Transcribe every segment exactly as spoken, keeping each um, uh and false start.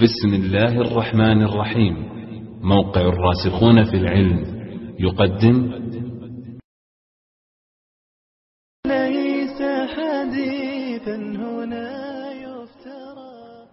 بسم الله الرحمن الرحيم. موقع الراسخون في العلم يقدم ليس حديثا هنا يفترى.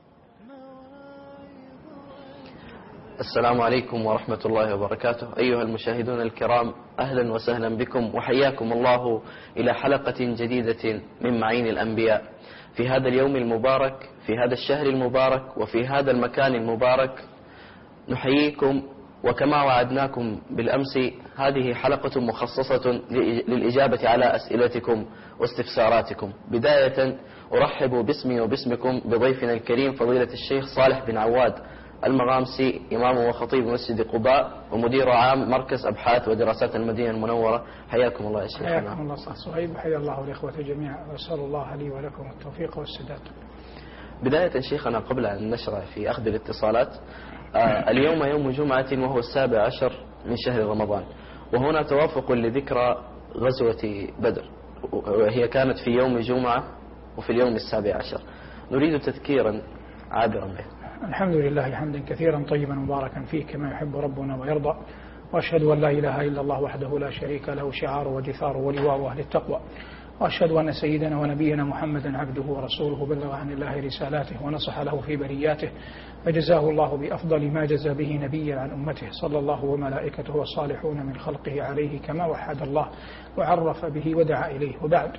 السلام عليكم ورحمة الله وبركاته. أيها المشاهدون الكرام، أهلا وسهلا بكم وحياكم الله إلى حلقة جديدة من معين الأنبياء في هذا اليوم المبارك، في هذا الشهر المبارك، وفي هذا المكان المبارك. نحييكم، وكما وعدناكم بالأمس هذه حلقة مخصصة للإجابة على أسئلتكم واستفساراتكم. بداية أرحب باسمي وباسمكم بضيفنا الكريم فضيلة الشيخ صالح بن عواد المغامسي، إمام وخطيب مسجد قباء ومدير عام مركز أبحاث ودراسات المدينة المنورة. حياكم الله يا شيخ. حياكم الله صح صهيب، حيا الله الإخوة جميعا، وأسأل الله لي ولكم التوفيق والسداد. بداية شيخنا، قبل أن نشرع في أخذ الاتصالات، آه اليوم يوم جمعة وهو السابع عشر من شهر رمضان، وهنا توافق لذكرى غزوة بدر، وهي كانت في يوم جمعة وفي اليوم السابع عشر. نريد تذكيرا عابرا به. الحمد لله حمدا كثيرا طيبا مباركا فيه كما يحب ربنا ويرضى، وأشهد أن لا إله إلا الله وحده لا شريك له، شعار ودثار ولواء أهل التقوى، وأشهد أن سيدنا ونبينا محمدا عبده ورسوله، بلغ عن الله رسالاته ونصح له في برياته، فجزاه الله بأفضل ما جزى به نبيا عن أمته، صلى الله وملائكته والصالحون من خلقه عليه كما وحد الله وعرف به ودعا إليه. وبعد،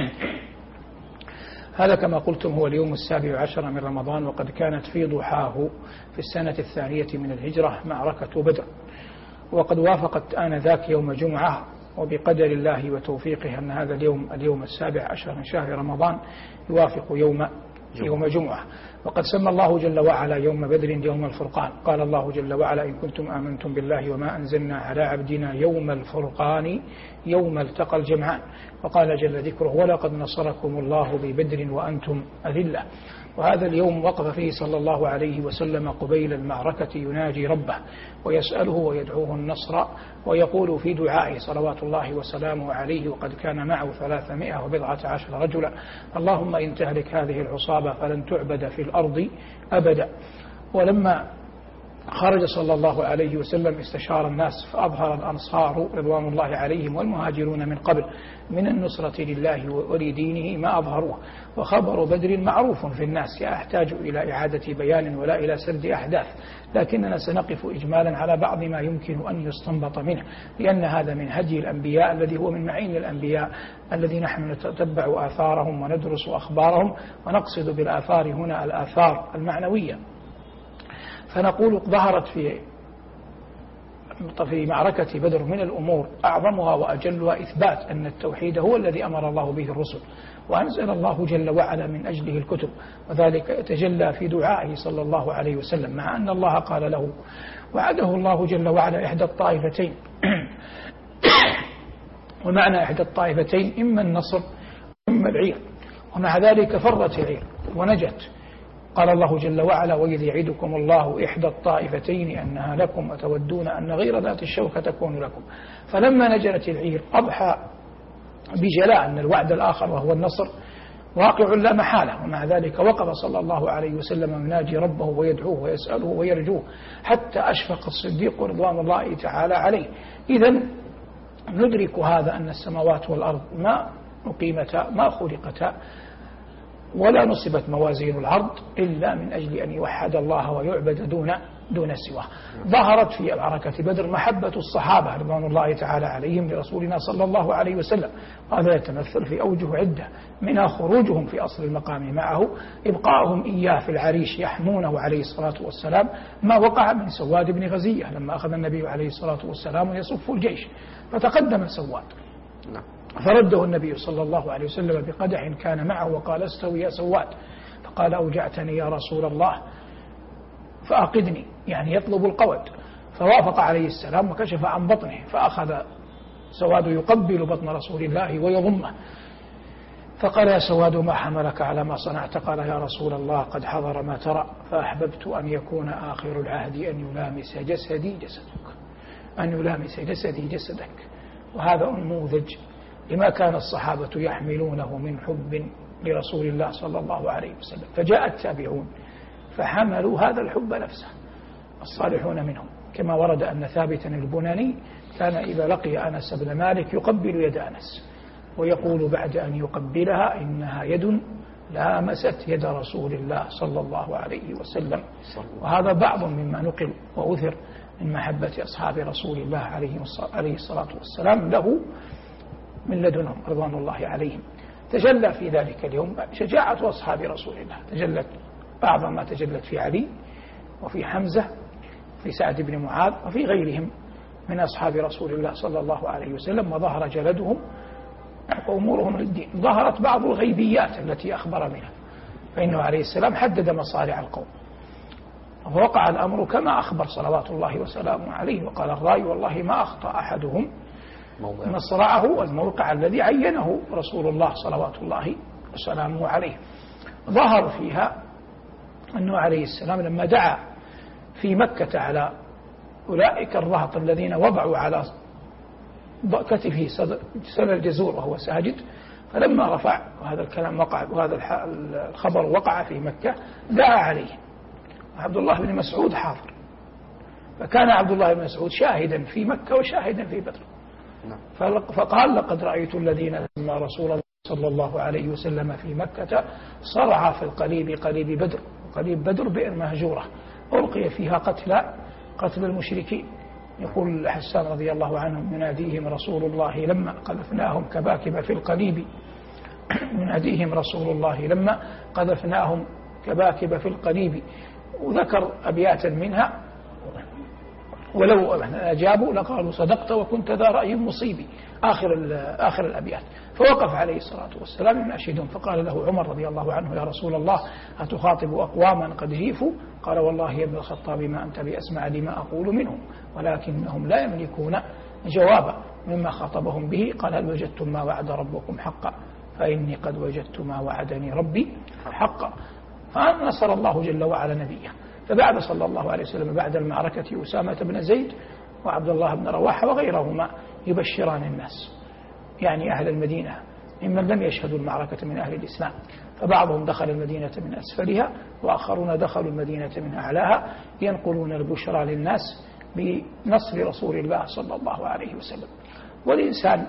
هذا كما قلتم هو اليوم السابع عشر من رمضان، وقد كانت في ضحاه في السنة الثانية من الهجرة معركة بدر، وقد وافقت آنذاك يوم جمعة، وبقدر الله وتوفيقه أن هذا اليوم اليوم السابع عشر من شهر رمضان يوافق يوم يوم جمعة. وقد سمى الله جل وعلا يوم بدر يوم الفرقان. قال الله جل وعلا: إن كنتم آمنتم بالله وما أنزلنا على عبدنا يوم الفرقان يوم التقى الجمعان. وقال جل ذكره: ولقد نصركم الله ببدر وأنتم أذلة. وهذا اليوم وقف فيه صلى الله عليه وسلم قبيل المعركة يناجي ربه ويسأله ويدعوه النصر، ويقول في دعائه صلوات الله وسلامه عليه، وقد كان معه ثلاثمائة وبضعة عشر رجلا: اللهم إن تهلك هذه العصابة فلن تعبد في الأرض أبدا. ولما خرج صلى الله عليه وسلم استشار الناس، فأظهر الأنصار رضوان الله عليهم والمهاجرون من قبل من النصرة لله ولدينه ما أظهروه. وخبر بدر معروف في الناس، لا يحتاج إلى إعادة بيان ولا إلى سرد أحداث، لكننا سنقف إجمالا على بعض ما يمكن أن يستنبط منه، لأن هذا من هدي الأنبياء الذي هو من معين الأنبياء الذي نحن نتتبع آثارهم وندرس أخبارهم، ونقصد بالآثار هنا الآثار المعنوية. فنقول: ظهرت في في معركة بدر من الأمور أعظمها وأجلها إثبات أن التوحيد هو الذي أمر الله به الرسل، وأنزل الله جل وعلا من أجله الكتب، وذلك يتجلى في دعائه صلى الله عليه وسلم، مع أن الله قال له: وعده الله جل وعلا إحدى الطائفتين ومعنى إحدى الطائفتين إما النصر إما العير، ومع ذلك فرت العير ونجت. قال الله جل وعلا: وإذ يعدكم الله إحدى الطائفتين أنها لكم وتودون أن غير ذات الشوكة تكون لكم. فلما نجلت العير أضحى بجلاء أن الوعد الآخر وهو النصر واقع لا محالة، ومع ذلك وقف صلى الله عليه وسلم يناجي ربه ويدعوه ويسأله ويرجوه، حتى أشفق الصديق رضوان الله تعالى عليه. إذن ندرك هذا أن السماوات والأرض ما أقيمتا ما خلقتا ولا نصبت موازين العرض إلا من أجل أن يوحد الله ويعبد دون دون سواه. ظهرت في معركة بدر محبة الصحابة رضوان الله تعالى عليهم لرسولنا صلى الله عليه وسلم، وهذا يتمثل في أوجه عدة، منها خروجهم في أصل المقام معه، إبقاءهم إياه في العريش يحمونه عليه الصلاة والسلام، ما وقع من سواد بن غزية لما أخذ النبي عليه الصلاة والسلام يصف الجيش فتقدم سواد، فرده النبي صلى الله عليه وسلم بقدح كان معه وقال: استوي يا سواد. فقال: أوجعتني يا رسول الله فأقدني، يعني يطلب القود. فوافق عليه السلام وكشف عن بطنه، فأخذ سواد يقبل بطن رسول الله ويضمه، فقال: يا سواد ما حملك على ما صنعت؟ قال: يا رسول الله قد حضر ما ترى، فأحببت أن يكون آخر العهد أن يلامس جسدي جسدك أن يلامس جسدي جسدك. وهذا نموذج لما كان الصحابة يحملونه من حب لرسول الله صلى الله عليه وسلم. فجاء التابعون فحملوا هذا الحب نفسه الصالحون منهم، كما ورد أن ثابتا البناني كان إذا لقي أنس بن مالك يقبل يد أنس ويقول بعد أن يقبلها إنها يد لامست يد رسول الله صلى الله عليه وسلم. وهذا بعض مما نقل وأثر من محبة أصحاب رسول الله عليه الصلاة والسلام له من لدنهم رضوان الله عليهم. تجلى في ذلك اليوم شجاعة أصحاب رسول الله، تجلت بعض ما تجلت في علي وفي حمزة في سعد بن معاذ وفي غيرهم من أصحاب رسول الله صلى الله عليه وسلم، وظهر جلدهم وأمورهم للدين. ظهرت بعض الغيبيات التي أخبر منها، فإنه عليه السلام حدد مصارع القوم، ووقع الأمر كما أخبر صلوات الله وسلامه عليه، وقال الرأي والله ما أخطأ أحدهم مصرعه والموقع الذي عينه رسول الله صلوات الله وسلامه عليه. ظهر فيها أنه عليه السلام لما دعا في مكة على أولئك الرهط الذين وضعوا على كتفه سل الجزور وهو ساجد، فلما رفع وهذا الكلام وقع وهذا الخبر وقع في مكة دعا عليه، عبد الله بن مسعود حاضر، فكان عبد الله بن مسعود شاهدا في مكة وشاهدا في بدر، فقال لقد رأيت الذين لما رسول الله صلى الله عليه وسلم في مكة صرع في القليب قليب بدر، قليب بدر بئر مهجورة ألقي فيها قتل قتل المشركين. يقول حسان رضي الله عنه يناديهم رسول الله لما قذفناهم كباكب في القليب، يناديهم رسول الله لما قذفناهم كباكب في القليب، وذكر أبياتا منها ولو أجابوا لقالوا صدقت وكنت ذا رأي مصيبي، آخر آخر الأبيات. فوقف عليه الصلاة والسلام يناشدهم، فقال له عمر رضي الله عنه يا رسول الله أتخاطب أقواما قد جيفوا؟ قال والله يا ابن الخطاب ما أنت بأسمع لما أقول منهم، ولكنهم لا يملكون جوابا مما خاطبهم به. قال هل وجدتم ما وعد ربكم حقا؟ فإني قد وجدت ما وعدني ربي حقا. فنصر الله جل وعلا نبيه. فبعد صلى الله عليه وسلم بعد المعركة أسامة بن زيد وعبد الله بن رواحة وغيرهما يبشران الناس، يعني أهل المدينة ممن لم يشهدوا المعركة من أهل الإسلام، فبعضهم دخل المدينة من أسفلها وآخرون دخلوا المدينة من أعلاها ينقلون البشرى للناس بنصر رسول الله صلى الله عليه وسلم. والإنسان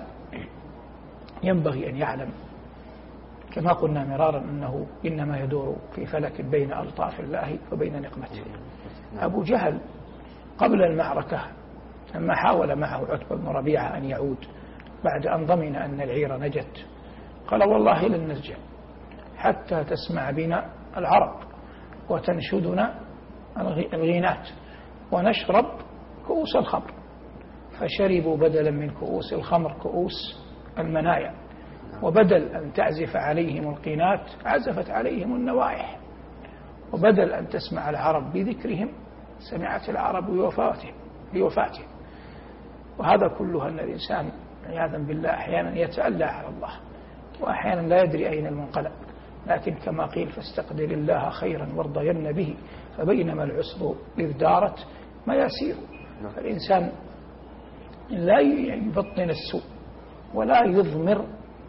ينبغي أن يعلم كما قلنا مرارا أنه إنما يدور في فلك بين ألطاف الله وبين نقمته. أبو جهل قبل المعركة لما حاول معه عتبة بن ربيعة أن يعود بعد أن ضمن أن العير نجت، قال والله لن نرجع حتى تسمع بنا العرب وتنشدنا الغينات ونشرب كؤوس الخمر. فشربوا بدلا من كؤوس الخمر كؤوس المنايا، وبدل أن تعزف عليهم القينات عزفت عليهم النوايح، وبدل أن تسمع العرب بذكرهم سمعت العرب بوفاتهم بوفاتهم. وهذا كله أن الإنسان عياذا بالله أحيانا يتألى على الله وأحيانا لا يدري أين المنقلب، لكن كما قيل فاستقدر الله خيرا وارضين به فبينما العسر إذ دارت ما يسير. فالإنسان لا يبطن السوء ولا يضمر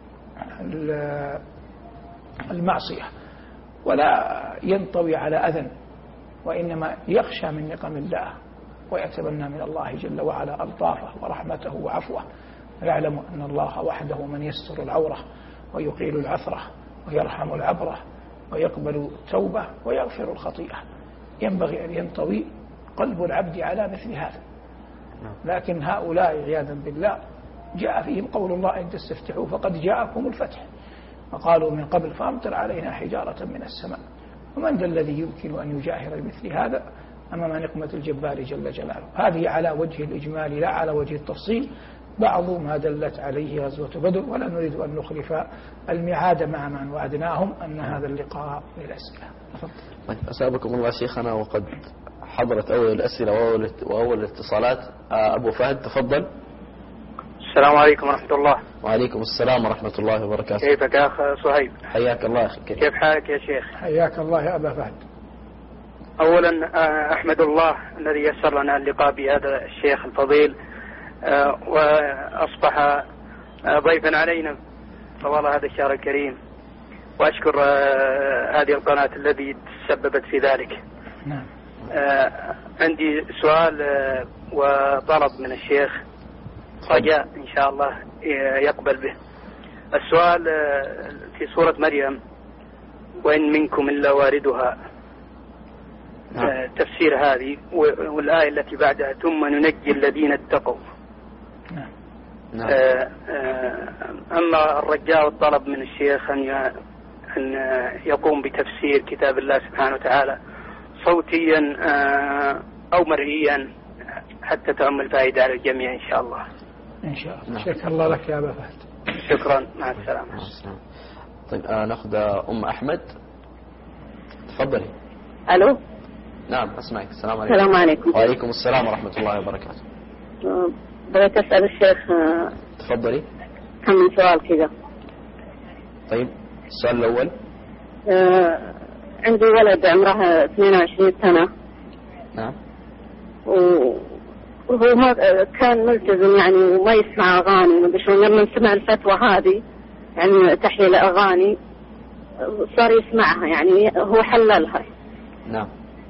المعصية ولا ينطوي على أذى، وإنما يخشى من نقم الله ويتبنى من الله جل وعلا ألطافه ورحمته وعفوه، ويعلم أن الله وحده من يستر العورة ويقيل العثرة ويرحم العبرة ويقبل التوبة ويغفر الخطيئة. ينبغي أن ينطوي قلب العبد على مثل هذا. لكن هؤلاء عياذا بالله جاء فيهم قول الله إن تستفتحوا فقد جاءكم الفتح، وقالوا من قبل فأمطر علينا حجارة من السماء. ومن ذا الذي يمكن أن يجاهر بمثل هذا أمام نقمة الجبار جل جلاله؟ هذه على وجه الإجمال لا على وجه التفصيل بعض ما دلت عليه غزوة بدر، ولا نريد أن نخلف الميعاد مع من وعدناهم أن هذا اللقاء للأسئلة. أسابقكم الله شيخنا، وقد حضرت أول الأسئلة وأول, وأول الاتصالات. أبو فهد تفضل. السلام عليكم ورحمة الله. وعليكم السلام ورحمة الله وبركاته. كيفك يا أخ صهيب؟ حياك الله أخي الكريم. كيف حالك يا شيخ؟ حياك الله يا أبا فهد. أولا أحمد الله الذي يسر لنا اللقاء بهذا الشيخ الفضيل، وأصبح ضيفا علينا طوال هذا الشهر الكريم، وأشكر هذه القناة التي تسببت في ذلك. نعم. عندي سؤال وطلب من الشيخ، رجاء إن شاء الله يقبل به. السؤال في سورة مريم: وإن منكم إلا واردها، نعم. تفسير هذه والآية التي بعدها: ثم ننجي الذين اتقوا. نعم. نعم. أما الرجاء والطلب من الشيخ أن أن يقوم بتفسير كتاب الله سبحانه وتعالى صوتيا أو مرئيا حتى تعم الفائدة على الجميع إن شاء الله. إن شاء الله. شكرا الله لك يا أبا فهد. شكرا، مع السلامة. طيب ناخذ أم أحمد، تفضلي. ألو. نعم أسمعك. السلام عليكم. السلام عليكم. وعليكم السلام ورحمة الله وبركاته. بدأت أسأل الشيخ. تفضلي. كم من سؤال كذا. طيب السؤال الأول. آه عندي ولد عمره اثنين وعشرين سنة. نعم. وهو ما كان ملتزم يعني وما يسمع أغاني، ما شلون لما سمع الفتوى هذه يعني تحية الأغاني صار يسمعها، يعني هو حللها. نعم.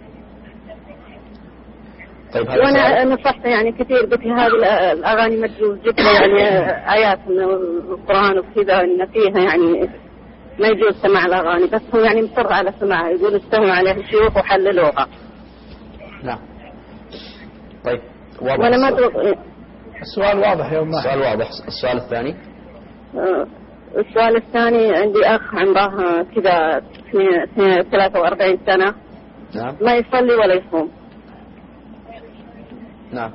طيب وانا نصحته يعني كثير، قلت له هذه الاغاني ما تجوز، جبت له يعني ايات من القران وكذا ان فيها يعني ما يجوز سماع الاغاني، بس هو يعني مصر على سماعها، يقول استوى عليها الشيوخ وحللوها. نعم. طيب واضح. وانا ما السؤال. السؤال واضح يا أم أحمد. السؤال واضح. السؤال الثاني. السؤال الثاني: عندي اخ عمره كذا ثلاثة وأربعين سنة. نعم. ما يصلي ولا يصوم. نعم.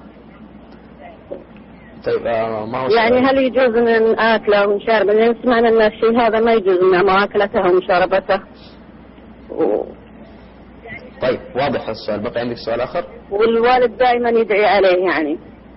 طيب آه ما هو يعني هل يجوز ان اكله ونشربه؟ لان سمعنا ان الشيء هذا ما يجوز ان ماكلته ومشاربته. و... طيب واضح السؤال. بقي عندك سؤال اخر؟ والوالد دائما يدعي عليه يعني.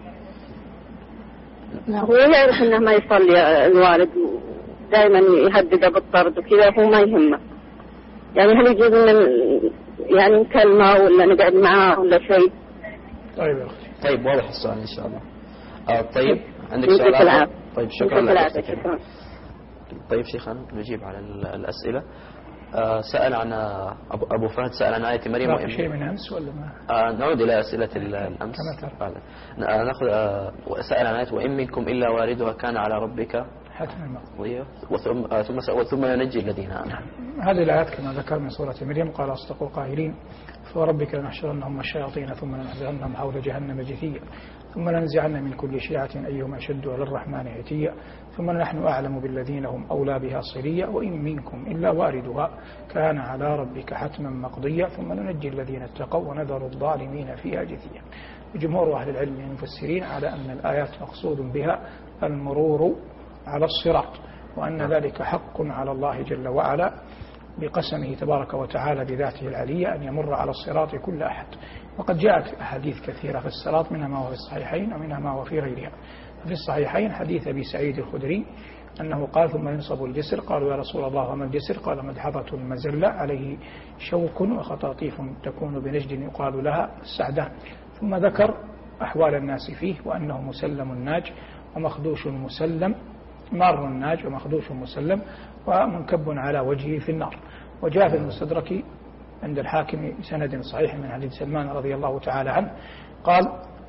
نعم. هو يعرف انه ما يصلي الوالد، دائما يهدده بالطرد وكذا، هو ما يهمه. يعني هل يجوز ان يعني نكلمه ولا نقعد معاه ولا شيء؟ طيب يا أختي. طيب واضح السؤال إن شاء الله. آه طيب عندك سؤال آخر؟ طيب شكرا لك. شكرا. طيب شيخنا نجيب على الأسئلة. آه سأل عن أبو, أبو فهد سأل عن آية مريم وإن شيء من أمس ولا ما؟ آه نعود إلى أسئلة الأمس. كما ترى. آه نأخذ آه سأل عن آية وإن منكم إلا واردها كان على ربك حتما مقضية وثم آه ثم وثم ينجي الذين آمنوا. هذه الآيات كما ذكر من سورة مريم: قال أصدقوا قائلين فوربك لنحشرنهم الشياطين ثم لنحضرنهم حول جهنم جثيا ثم لننزعن من كل شيعة أيهم أشد على الرحمن عتيا ثم نحن أعلم بالذين هم أولى بها صليا وإن منكم إلا واردها كان على ربك حتما مقضيا ثم ننجي الذين اتقوا ونذر الظالمين فيها جثيا. جمهور أهل العلم المفسرين على أن الآيات مقصود بها المرور على الصراط، وأن ذلك حق على الله جل وعلا بقسمه تبارك وتعالى بذاته العلية أن يمر على الصراط كل أحد. وقد جاءت أحاديث كثيرة في الصراط، منها ما هو في الصحيحين ومنها ما هو في غيرها. في الصحيحين حديث أبي سعيد الخدري أنه قال: ثم ينصب الجسر. قالوا: يا رسول الله وما الجسر؟ قال: مدحضة المزلة عليه شوك وخطاطيف تكون بنجد يقال لها السعدان. ثم ذكر أحوال الناس فيه وأنه مسلم ناج ومخدوش مسلم، مار ناج ومخدوش مسلم ومنكب على وجهه في النار. وجاء في المستدرك عند الحاكم بسند صحيح من حديث سلمان رضي الله تعالى عنه قال: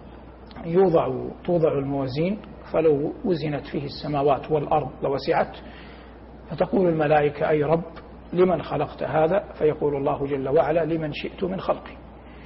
يوضع توضع الموازين فلو وزنت فيه السماوات والأرض لوسعت، فتقول الملائكة: أي رب لمن خلقت هذا؟ فيقول الله جل وعلا: لمن شئت من خلقي.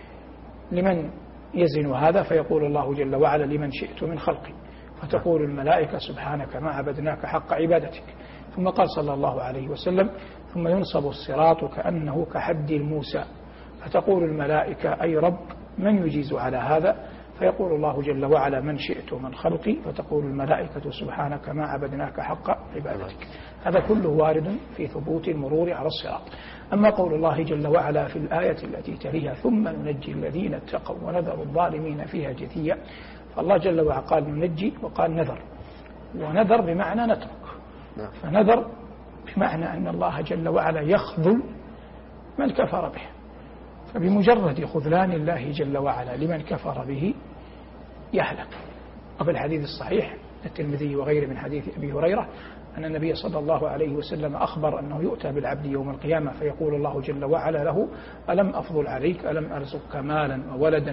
لمن يزن هذا؟ فيقول الله جل وعلا: لمن شئت من خلقي. فتقول الملائكة: سبحانك ما عبدناك حق عبادتك. ثم قال صلى الله عليه وسلم: ثم ينصب الصراط كأنه كحد الموسى. فتقول الملائكة: أي رب من يجيز على هذا؟ فيقول الله جل وعلا: من شئت من خلقي. فتقول الملائكة: سبحانك ما عبدناك حق عبادتك. هذا كله وارد في ثبوت المرور على الصراط. أما قول الله جل وعلا في الآية التي تليها: ثم ننجي الذين اتقوا ونذر الظالمين فيها جثيا، فالله جل وعلا قال ننجي وقال نذر، ونذر بمعنى نترك. فنذر بمعنى أن الله جل وعلا يخذل من كفر به، فبمجرد خذلان الله جل وعلا لمن كفر به يهلك. وفي الحديث الصحيح الترمذي وغيره من حديث أبي هريرة أن النبي صلى الله عليه وسلم أخبر أنه يؤتى بالعبد يوم القيامة فيقول الله جل وعلا له: ألم أفضل عليك؟ ألم أرزقك مالا وولدا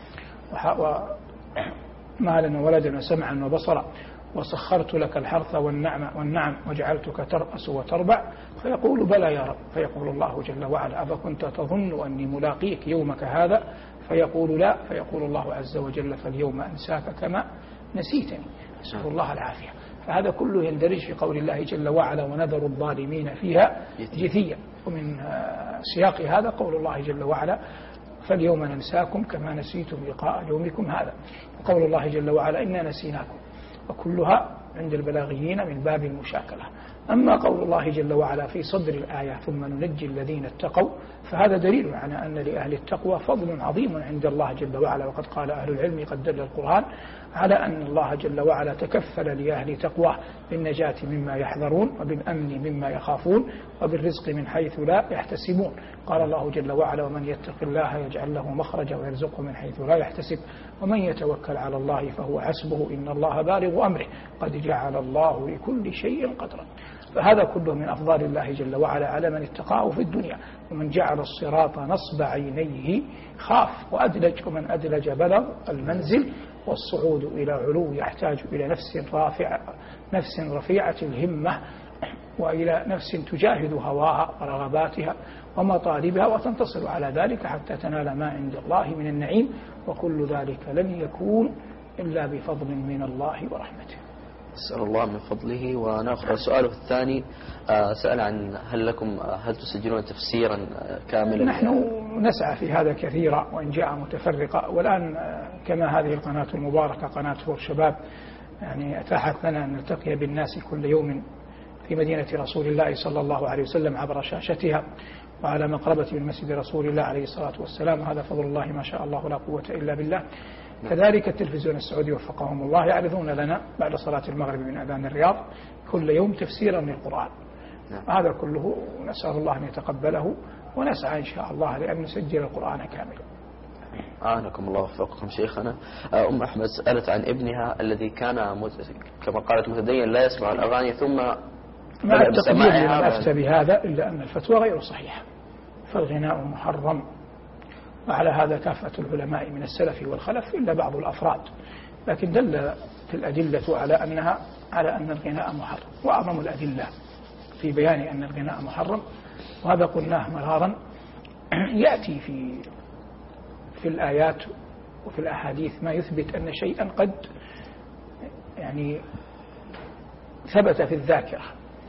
ومالا وولدا وسمعا وبصرا وسخرت لك الحرث والنعم والنعم وجعلتك ترأس وتربع؟ فيقول: بلى يا رب. فيقول الله جل وعلا: أفكنت تظن أني ملاقيك يومك هذا؟ فيقول: لا. فيقول الله عز وجل: فاليوم أنساك كما نسيتني. نسأل الله العافية. فهذا كله يندرج في قول الله جل وعلا: ونذر الظالمين فيها جثيا. ومن سياق هذا قول الله جل وعلا: فاليوم ننساكم كما نسيتم لقاء يومكم هذا. وقول الله جل وعلا: إنا نسيناكم. وكلها عند البلاغيين من باب المشاكلة. أما قول الله جل وعلا في صدر الآية: ثم ننجي الذين اتقوا، فهذا دليل على أن لأهل التقوى فضل عظيم عند الله جل وعلا. وقد قال أهل العلم قد دل القرآن على أن الله جل وعلا تكفل لأهل تقوى بالنجاة مما يحذرون، وبالأمن مما يخافون، وبالرزق من حيث لا يحتسبون. قال الله جل وعلا: ومن يتق الله يجعل له مخرجا ويرزقه من حيث لا يحتسب ومن يتوكل على الله فهو حسبه إن الله بالغ أمره قد جعل الله لكل شيء قدرا. فهذا كله من أفضال الله جل وعلا على من اتقاه في الدنيا. ومن جعل الصراط نصب عينيه خاف وأدلج، ومن أدلج بلغ المنزل. والصعود إلى علو يحتاج إلى نفس رافعة نفس رفيعة الهمة، وإلى نفس تجاهد هواها ورغباتها ومطالبها وتنتصر على ذلك حتى تنال ما عند الله من النعيم. وكل ذلك لن يكون إلا بفضل من الله ورحمته. أسأل الله من فضله. ونأخذ سؤاله الثاني، سأل عن هل لكم هل تسجلون تفسيرا كاملا؟ نحن نسعى في هذا كثيرا وإن جاء متفرقة. والآن كما هذه القناة المباركة قناة فور شباب يعني أتاحت لنا أن نلتقي بالناس كل يوم في مدينة رسول الله صلى الله عليه وسلم عبر شاشتها وعلى مقربة من مسجد رسول الله عليه الصلاة والسلام. وهذا فضل الله ما شاء الله لا قوة إلا بالله. كذلك التلفزيون السعودي وفقهم الله يعرضون لنا بعد صلاة المغرب من أذان الرياض كل يوم تفسيرا للقرآن. هذا كله نسأل الله أن يتقبله، ونسعى إن شاء الله لأن نسجل القرآن كاملا. أعانكم الله وفقكم شيخنا. أم أحمد سألت عن ابنها الذي كان كما قالت متدين لا يسمع الأغاني، ثم مع التقدير لمن أفتى بهذا إلا أن الفتوى غير صحيحة، فالغناء محرم. وعلى هذا كافة العلماء من السلف والخلف إلا بعض الأفراد، لكن دلت الأدلة على أنها على أن الغناء محرم. وأعظم الأدلة في بيان أن الغناء محرم، وهذا قلناه مرارا، يأتي في في الآيات وفي الأحاديث ما يثبت أن شيئا قد يعني ثبت في الذاكرة،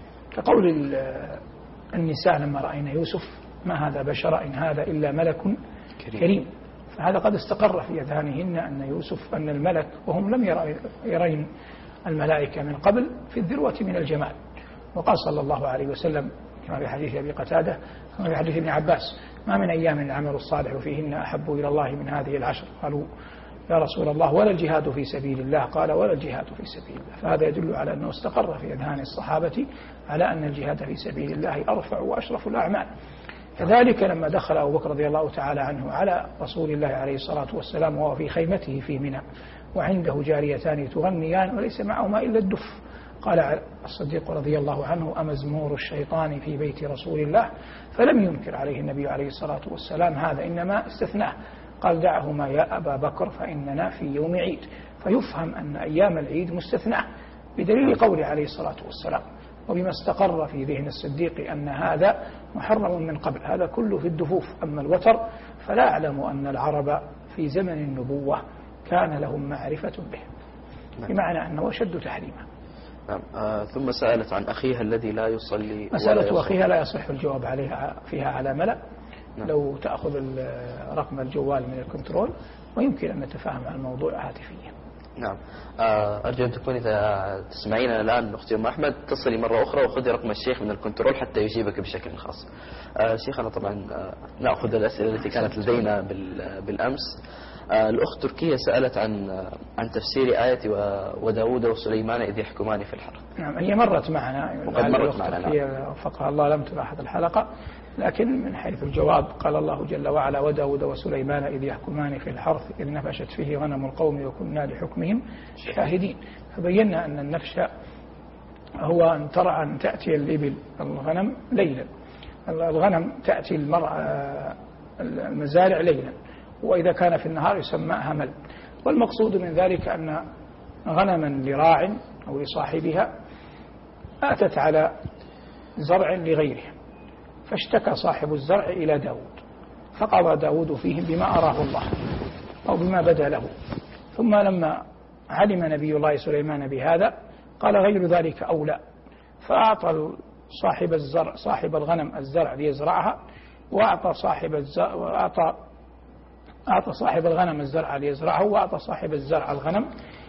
كقول النساء لما رأينا يوسف: ما هذا بشر إن هذا إلا ملك كريم. فهذا قد استقر في أذهانهن أن يوسف أن الملك، وهم لم يرين الملائكة من قبل، في الذروة من الجمال. وقال صلى الله عليه وسلم كما في حديث أبي قتادة كما في حديث ابن عباس: ما من أيام العمل الصالح فيهن أحب إلى الله من هذه العشر. قالوا: يا رسول الله ولا الجهاد في سبيل الله؟ قال: ولا الجهاد في سبيل الله. فهذا يدل على أنه استقر في أذهان الصحابة على أن الجهاد في سبيل الله أرفع وأشرف الأعمال. كذلك لما دخل أبو بكر رضي الله تعالى عنه على رسول الله عليه الصلاة والسلام وهو في خيمته في منى وعنده جاريتان تغنيان وليس معهما إلا الدف، قال الصديق رضي الله عنه: أمزمور الشيطان في بيت رسول الله؟ فلم ينكر عليه النبي عليه الصلاة والسلام هذا، إنما استثناه، قال: دعهما يا أبا بكر فإننا في يوم عيد. فيفهم أن أيام العيد مستثناة بدليل قوله عليه الصلاة والسلام، وبما استقر في ذهن الصديق أن هذا محرم من قبل. هذا كله في الدفوف. أما الوتر فلا أعلم أن العرب في زمن النبوة كان لهم معرفة به، بمعنى أنه أشد تحريما. نعم. آه ثم سألت عن أخيها الذي لا يصلي. مسألة أخيها لا يصح الجواب عليها فيها على ملأ. نعم. لو تأخذ رقم الجوال من الكنترول ويمكن أن نتفاهم عن الموضوع هاتفيا. نعم. أرجو أن تكون إذا تسمعيننا الآن أختي أم أحمد تصلي مرة أخرى وخذي رقم الشيخ من الكنترول حتى يجيبك بشكل خاص. شيخنا طبعا نأخذ الأسئلة التي كانت لدينا بالأمس. الأخت تركية سألت عن عن تفسير آية وداود وسليمان إذ يحكمان في الحرث. نعم، هي مرت معنا وقد مرت معنا. هي وفقها الله لم تلاحظ الحلقة، لكن من حيث الجواب قال الله جل وعلا: وداود وسليمان إذ يحكمان في الحرث إذ نفشت فيه غنم القوم وكنا لحكمهم شاهدين. فبينا أن النفش هو أن ترى أن تأتي الإبل الغنم ليلا، الغنم تأتي المرأة المزارع ليلا، وإذا كان في النهار يسمى همل. والمقصود من ذلك أن غنما لراع أو لصاحبها أتت على زرع لغيره، فاشتكى صاحب الزرع إلى داود، فقضى داود فيهم بما أراه الله أو بما بدا له. ثم لما علم نبي الله سليمان بهذا قال غير ذلك أولى، فأعطى صاحب الزرع صاحب الغنم الزرع ليزرعها، وأعطى صاحب الزرع وأعطى أعطى صاحب الغنم الزرع ليزرعه، وأعطى صاحب الزرع الغنم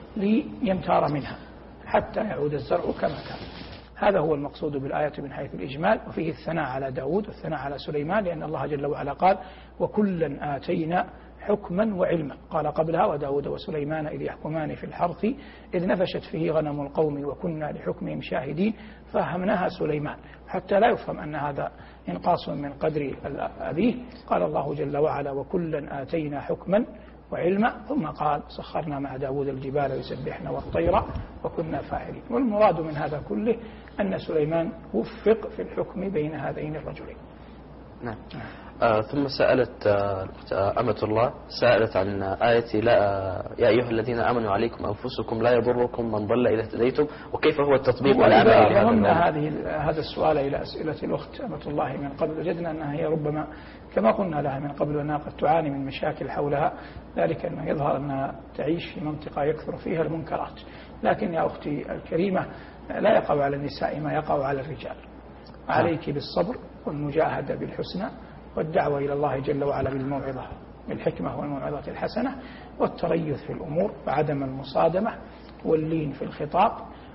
ليمتار منها حتى يعود الزرع كما كان. هذا هو المقصود بالآية من حيث الإجمال، وفيه الثناء على داود والثناء على سليمان، لأن الله جل وعلا قال وكلا آتينا حكما وعلما. قال قبلها وداود وسليمان إذ يحكمان في الحرث إذ نفشت فيه غنم القوم وكنا لحكمهم شاهدين فهمناها سليمان، حتى لا يفهم أن هذا إنقاص من قدر أبيه. قال الله جل وعلا وكلا آتينا حكما وعلما، ثم قال سخرنا مع داود الجبال يسبحن والطير وكنا فاعلين. والمراد من هذا كله أن سليمان وفق في الحكم بين هذين الرجلين. نعم. آه ثم سألت آه أمة الله سألت عن آية لا يا أيها الذين آمنوا عليكم أنفسكم لا يضركم من ضل إذا اهتديتم، وكيف هو التطبيق والعمل؟ يضمنا هذه هذا السؤال إلى أسئلة الأخت أمة الله من قبل، وجدنا أنها هي ربما كما قلنا لها من قبل أنها قد تعاني من مشاكل حولها، ذلك أنه يظهر أنها تعيش في منطقة يكثر فيها المنكرات. لكن يا أختي الكريمة لا يقع على النساء ما يقع على الرجال، عليك بالصبر والمجاهدة بالحسنى والدعوة إلى الله جل وعلا بالموعظة بالحكمة والموعظة الحسنة والتريث في الأمور وعدم المصادمة واللين في الخطاب،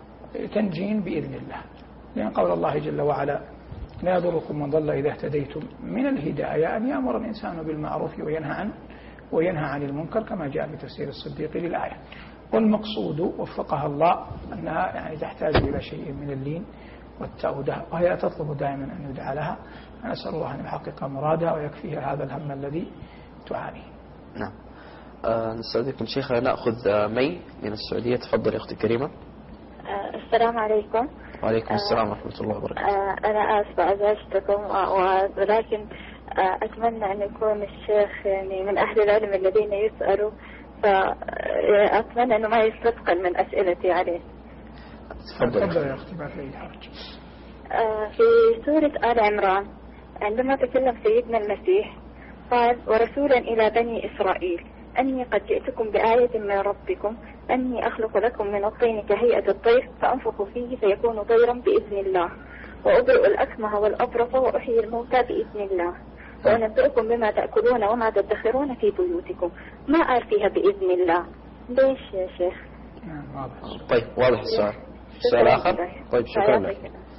تنجين بإذن الله. لأن قول الله جل وعلا لا يضركم من ضل إذا اهتديتم من الهداية أن يأمر الإنسان بالمعروف وينهى عن وينهى عن المنكر كما جاء في تفسير الصديق للآية. والمقصود وفقها الله أنها يعني تحتاج إلى شيء من اللين والتأودة، وهي تطلب دائما أن يدعى لها. نسأل الله أن يحقق مرادها ويكفيها هذا الهم الذي تعانيه. نعم. آه نستأذنكم شيخنا نأخذ آه مي من السعودية. تفضل يا أختي الكريمة. آه السلام عليكم. وعليكم السلام آه ورحمة الله وبركاته. آه أنا آسفة أزعجتكم، ولكن آه أتمنى أن يكون الشيخ يعني من أهل العلم الذين يسألوا، فأتمنى أنه ما يستثقل من أسئلتي عليه. تفضل يا أختي ما في حرج. آه في سورة آل عمران عندما تكلم سيدنا المسيح قال ورسولا إلى بني إسرائيل أني قد جئتكم بآية من ربكم أني أخلق لكم من الطين كهيئة الطير فأنفخ فيه فيكون طيرا بإذن الله وأبرئ الأكمه والأبرص وأحيي الموتى بإذن الله وأنبئكم بما تأكلون وما تدخرون في بيوتكم. ما قال فيها بإذن الله؟ ليش يا شيخ؟ طيب واضح السؤال. السؤال آخر؟ طيب شكرا لك.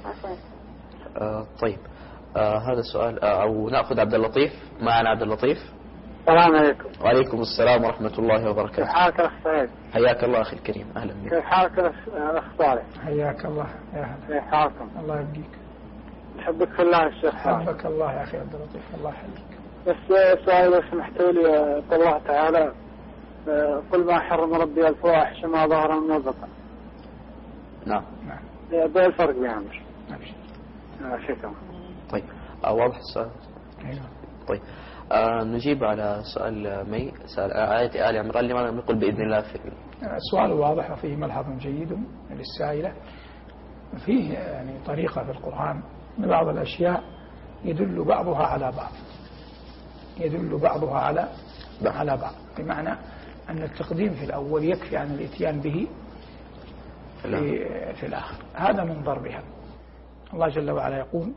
آه طيب آه هذا السؤال آه أو نأخذ عبد اللطيف. معنا عبد اللطيف. السلام عليكم. وعليكم السلام ورحمة الله وبركاته. كيف حالك الأخ سعيد؟ حياك الله أخي الكريم. أهلا بك. كيف حالك الأخ صالح؟ حياك الله يا هلا. كيف حالكم؟ الله يبقيك. أحبك في الله الشيخ. حبك الله يا أخي عبد اللطيف الله يحييك. بس سؤال لو سمحتوا لي قال الله تعالى قل ما حرم ربي الفواحش ما ظهر من وبطن. نعم. نعم. ده الفرق بينهم. نعم. شكرا. طيب آه واضح السؤال. أيوة. طيب آه نجيب على سؤال مي. سؤال آية آل عمران لماذا نقول بإذن الله في السؤال واضح وفيه ملحظ جيد للسائلة. فيه يعني طريقة في القرآن من بعض الأشياء يدل بعضها على بعض يدل بعضها على على بعض بمعنى أن التقديم في الأول يكفي عن الاتيان به في, في الآخر. هذا من ضربها. الله جل وعلا يقول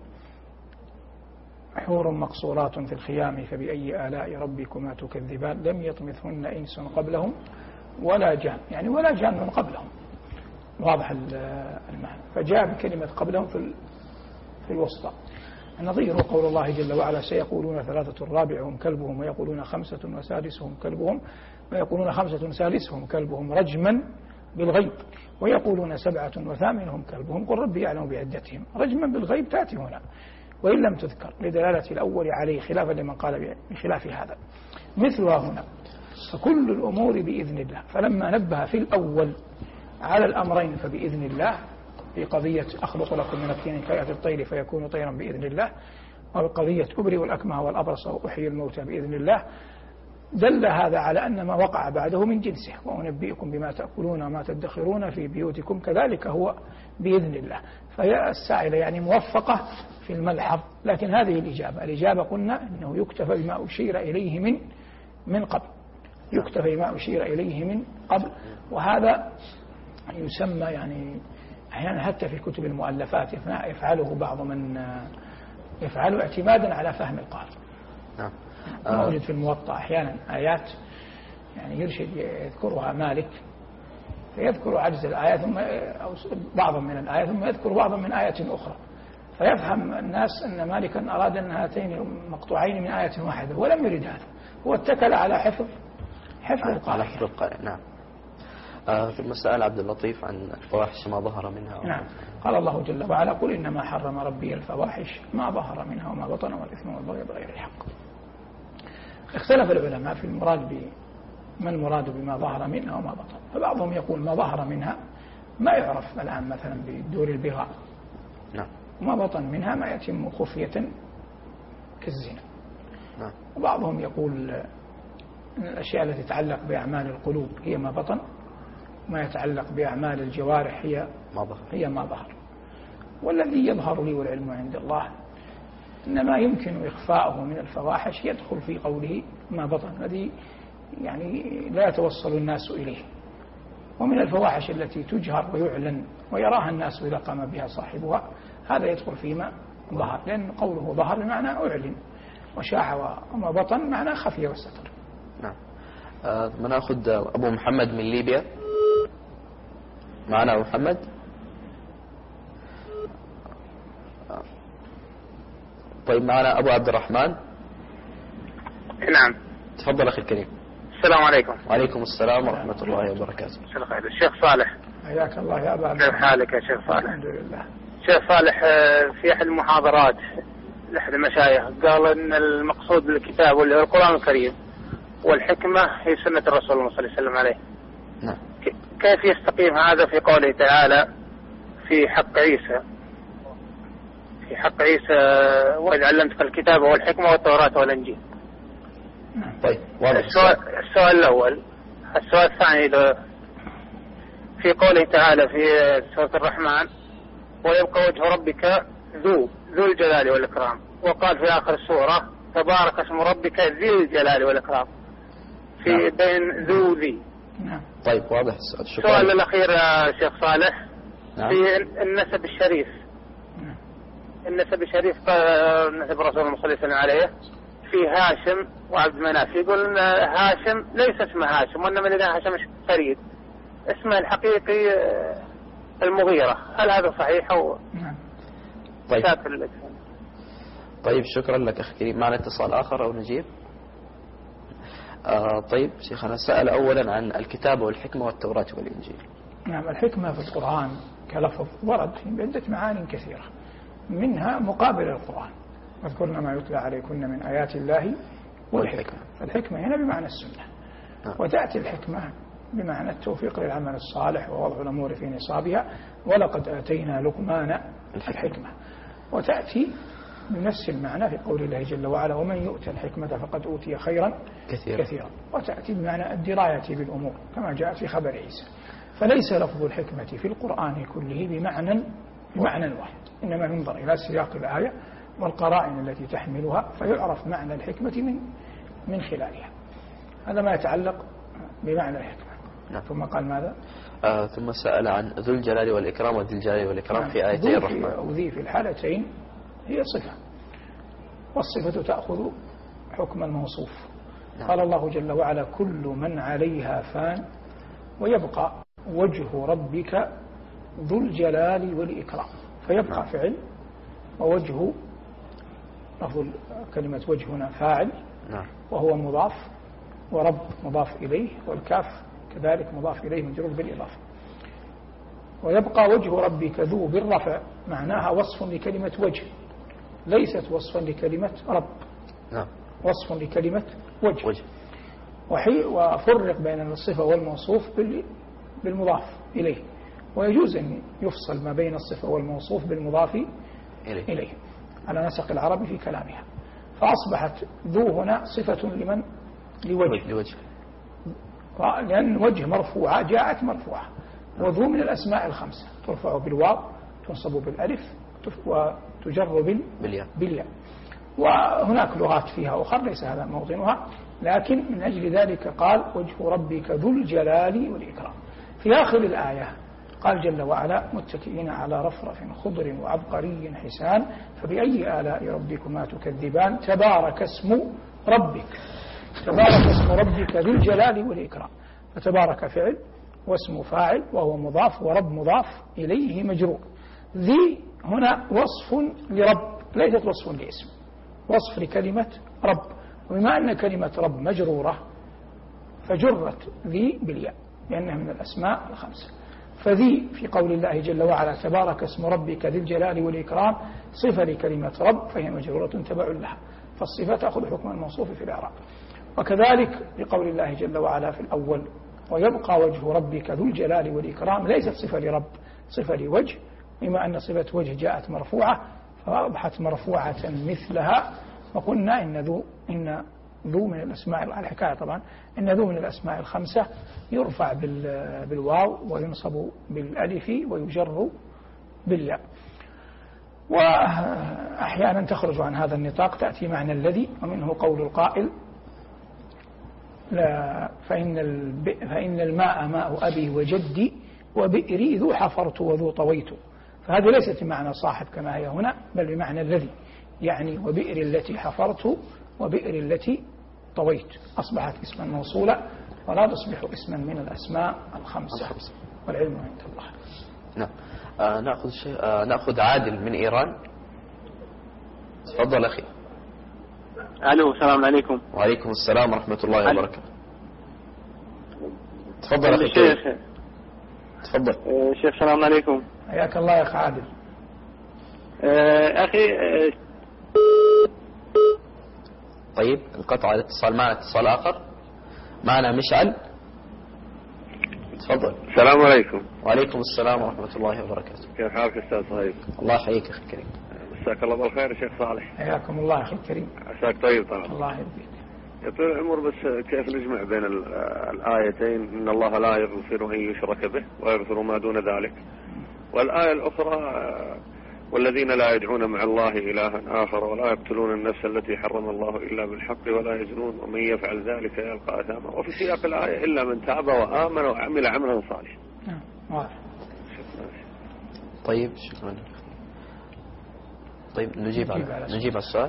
حور مقصورات في الخيام فبأي آلاء ربكما تكذبان لم يطمثهن إنس قبلهم ولا جان، يعني ولا جان قبلهم. واضح المعنى. فجاء بكلمة قبلهم في في الوسطى. النظير قول الله جل وعلا سيقولون ثلاثة رابعهم كلبهم ويقولون خمسة وسادسهم كلبهم ويقولون خمسة سادسهم كلبهم رجما بالغيب ويقولون سبعة وثامنهم كلبهم قل ربي يعلم بعدتهم. رجما بالغيب تأتي هنا وإن لم تذكر لدلالة الأول عليه خلافا لمن قال بخلاف هذا. مثلها هنا فكل الأمور بإذن الله. فلما نبه في الأول على الأمرين فبإذن الله في قضية أخلق لكم من الطين كهيئة الطير فيكون طيرا بإذن الله، وقضية أبرئ الأكمه والأبرص وأحيي الموتى بإذن الله، دل هذا على أن ما وقع بعده من جنسه. وأنبئكم بما تأكلون وما تدخرون في بيوتكم كذلك هو بإذن الله. فهي السائلة يعني موفقة في الملحظ، لكن هذه الإجابة الإجابة قلنا أنه يكتفى بما أشير إليه من من قبل، يكتفى بما أشير إليه من قبل. وهذا يسمى يعني أحيانا حتى في كتب المؤلفات يفعله بعض من يفعله اعتمادا على فهم القارئ. نعم. موجود في الموطأ أحيانا آيات يعني يرشد يذكرها مالك فيذكر عجز الآيات ثم أو بعضا من الآيات ثم يذكر بعضا من آية أخرى، فيفهم الناس أن مالكا أراد أن هاتين مقطوعين من آية واحدة ولم يرد هذا، هو اتكل على حفظ حفظ القارئ. حفظ القارئ. نعم. آه ثم سأل عبد اللطيف عن الفواحش ما ظهر منها. نعم. قال الله جل وعلا قل إنما حرم ربي الفواحش ما ظهر منها وما بطن والإثم والبغي بغير الحق. اختلف العلماء في المراد ب ما المراد بما ظهر منها وما بطن، فبعضهم يقول ما ظهر منها ما يعرف الآن مثلا بدور البغاء. نعم. وما بطن منها ما يتم خفية كالزنا. نعم. وبعضهم يقول أن الأشياء التي تتعلق بأعمال القلوب هي ما بطن، ما يتعلق بأعمال الجوارح هي ما ظهر. هي ما ظهر. والذي يظهر لي والعلم عند الله إن ما يمكن إخفاؤه من الفواحش يدخل في قوله ما بطن، الذي يعني لا يتوصل الناس إليه. ومن الفواحش التي تجهر ويعلن ويراها الناس إذا قام بها صاحبها هذا يدخل فيما ظهر، لأن قوله ظهر بمعنى أعلن، وشاع وما بطن معنى خفي وستر. نعم. آه بناخذ أبو محمد من ليبيا. معنا أبو محمد. آه. طيب معنا أبو عبد الرحمن. نعم. تفضل أخي الكريم. السلام عليكم. وعليكم السلام ورحمة الله وبركاته. الشيخ صالح. حياك الله يا أبا عبد كيف الرحمن. حالك يا شيخ صالح؟ الحمد لله. شيخ صالح، في أحد المحاضرات لأحد المشايخ قال أن المقصود بالكتاب واللي هو القرآن الكريم والحكمة هي سنة الرسول صلى الله عليه وسلم عليه. نعم. كيف يستقيم هذا في قوله تعالى في حق عيسى في حق عيسى وإذ علمتك الكتاب والحكمة والتوراة والإنجيل؟ طيب واضح. السؤال, السؤال الأول. السؤال الثاني في قوله تعالى في سورة الرحمن ويبقى وجه ربك ذو ذو الجلال والإكرام، وقال في آخر السورة تبارك اسم ربك ذي الجلال والإكرام، في نعم. بين ذو ذي. نعم. طيب واضح السؤال. شكرا. السؤال الأخير يا شيخ صالح. نعم. في النسب الشريف. نعم. النسب الشريف قال نسب الرسول صلى الله عليه وسلم عليه في هاشم وعبد مناف، يقول ان هاشم ليس اسمه هاشم وانما لنا هاشم فريد، اسمه الحقيقي المغيرة. هل هذا صحيح او نعم. طيب. شاكر. طيب شكرا لك أخي الكريم. معنا اتصال آخر أو نجيب؟ آه طيب شيخنا سأل أولا عن الكتابة والحكمة والتوراة والإنجيل. نعم. الحكمة في القرآن كلفظ ورد في عدة معاني كثيرة، منها مقابل القرآن، واذكرن ما يتلى عليكن من آيات الله والحكمة. فالحكمة هنا بمعنى السنة. نعم. وتأتي الحكمة بمعنى التوفيق للعمل الصالح ووضع الأمور في نصابها، ولقد آتينا لقمان الحكمة. وتأتي بنفس المعنى في قول الله جل وعلا ومن يؤتى الحكمة فقد أوتي خيرا كثيرا. كثيرا. وتأتي بمعنى الدراية بالأمور كما جاء في خبر عيسى. فليس لفظ الحكمة في القرآن كله بمعنى بمعنى واحد، إنما ينظر إلى سياق الآية والقرائن التي تحملها فيعرف معنى الحكمة من من خلالها. هذا ما يتعلق بمعنى الحكمة. نعم. ثم قال ماذا؟ آه ثم سأل عن ذو الجلال والإكرام وذي الجلال والإكرام نعم. في آيتي الرحمن. أو ذي في الحالتين هي صفة، والصفة تأخذ حكم الموصوف. نعم. قال الله جل وعلا كل من عليها فان ويبقى وجه ربك ذو الجلال والإكرام، فيبقى نعم. فعل ووجه لفظ كلمة وجه هنا فاعل. نعم. وهو مضاف، ورب مضاف إليه، والكاف كذلك مضاف إليه مجرور بالإضافة. ويبقى وجه ربك ذو بالرفع معناها وصف لكلمة وجه، ليست وصفا لكلمة رب. نعم. وصف لكلمة وجه, وجه. وحي وفرق بين الصفة والموصوف بالمضاف إليه. ويجوز أن يفصل ما بين الصفة والموصوف بالمضاف إليه, إليه على نسق العرب في كلامها. فأصبحت ذو هنا صفة لمن؟ لوجه, لوجه. لأن وجه مرفوعة جاءت مرفوعة، وذو من الأسماء الخمسة ترفع بالواو، تنصب بالألف، وتجر بالياء بالياء. وهناك لغات فيها أخرى ليس هذا موطنها، لكن من أجل ذلك قال وجه ربك ذو الجلال والإكرام. في آخر الآية قال جل وعلا متكئين على رفرف خضر وعبقري حسان فبأي آلاء ربكما تكذبان تبارك اسم ربك تبارك اسم ربك ذو الجلال والإكرام. فتبارك فعل واسم فاعل وهو مضاف، ورب مضاف إليه مجرور. ذي هنا وصف لرب ليست وصف لاسم، وصف لكلمة رب، وبما أن كلمة رب مجرورة فجرت ذي بالياء لأنها من الأسماء الخمسة. فذي في قول الله جل وعلا تبارك اسم ربك ذي الجلال والإكرام صفة لكلمة رب فهي مجرورة تبع لها، فالصفة تأخذ حكم الموصوف في الإعراب. وكذلك بقول الله جل وعلا في الأول ويبقى وجه ربك ذو الجلال والإكرام ليست صفة لرب، صفة لوجه، بما أن صفة وجه جاءت مرفوعة فأصبحت مرفوعة مثلها. وقلنا إن ذو إن ذو من الأسماء الحكاية طبعا إن ذو من الأسماء الخمسة يرفع بالواو وينصب بالألف ويجر بالياء. وأحيانا تخرج عن هذا النطاق تأتي معنى الذي، ومنه قول القائل لا فإن, فإن الماء ماء أبي وجدي وبئري ذو حفرت وذو طويت. فهذه ليست بمعنى صاحب كما هي هنا، بل بمعنى الذي، يعني وبئر التي حفرت وبئر التي طويت أصبحت اسما موصولا ولا تصبح اسما من الأسماء الخمسة. والعلم عند الله. نعم. آه نأخذ شيء آه نأخذ عادل من إيران. تفضل أخي. ألو السلام عليكم. وعليكم السلام ورحمة الله وبركاته. تفضل أخي شيخ. تفضل آه شيخ السلام عليكم. حياك الله يا أخي عادل. آه أخي آه طيب انقطع الاتصال، معنا اتصال آخر، معنا مشعل. تفضل. السلام عليكم. وعليكم السلام ورحمة الله وبركاته. كيف حالك أستاذ صهيب؟ الله يحييك أخي الكريم. مساك الله بالخير يا شيخ صالح. حياكم الله أخي الكريم. عساك طيب طبعا. الله يهديك. يا طويل العمر بس كيف نجمع بين الآيتين إن الله لا يغفر أن يشرك به ويغفر ما دون ذلك، والآية الأخرى والذين لا يدعون مع الله إلها آخر ولا يقتلون النفس التي حرم الله إلا بالحق ولا يزنون ومن يفعل ذلك يلقى أثاما، وفي سياق الآية إلا من تاب وآمن وعمل عملا صالحا. طيب شكرا. طيب نجيب على نجيب على السؤال.